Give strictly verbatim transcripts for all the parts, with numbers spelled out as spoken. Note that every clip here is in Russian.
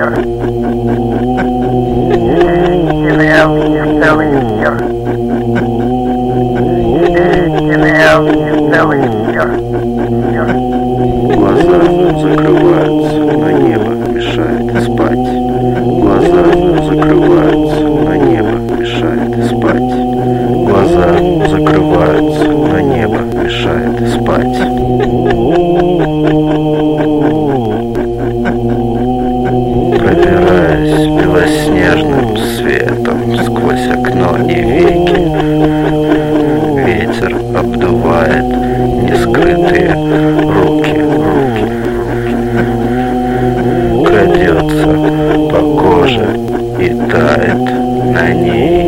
Глаза закрываются, но небо мешает спать. Глаза закрываются, но небо мешает спать. Глаза закрываются, но небо мешает спать. Пробираясь белоснежным светом сквозь окно и веки, ветер обдувает нескрытые руки, руки, крадется по коже и тает на ней.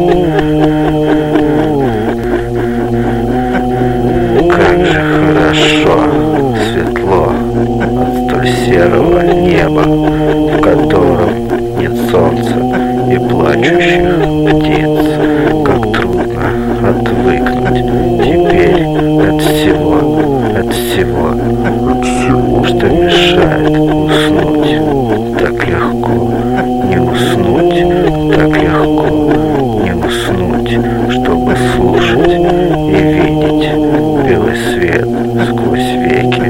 Как же хорошо, светло от столь серого неба, в котором нет солнца и плачущих птиц. Как трудно отвыкнуть теперь от всего, от всего, от всего, что мешает уснуть. Так легко не уснуть, так легко не уснуть, чтобы слушать и видеть белый свет сквозь веки.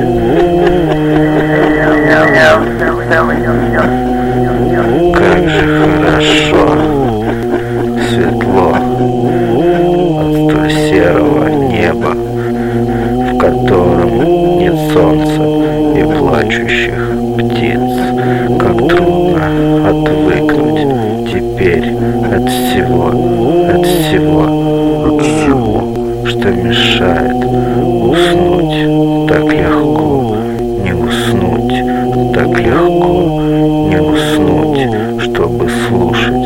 Как же хорошо, светло от столь серого неба, в котором нет солнца и плачущих птиц. Как трудно отвыкнуть теперь от всего, от всего, от всего, что мешает уснуть. Так легко не уснуть, так легко не уснуть, чтобы слушать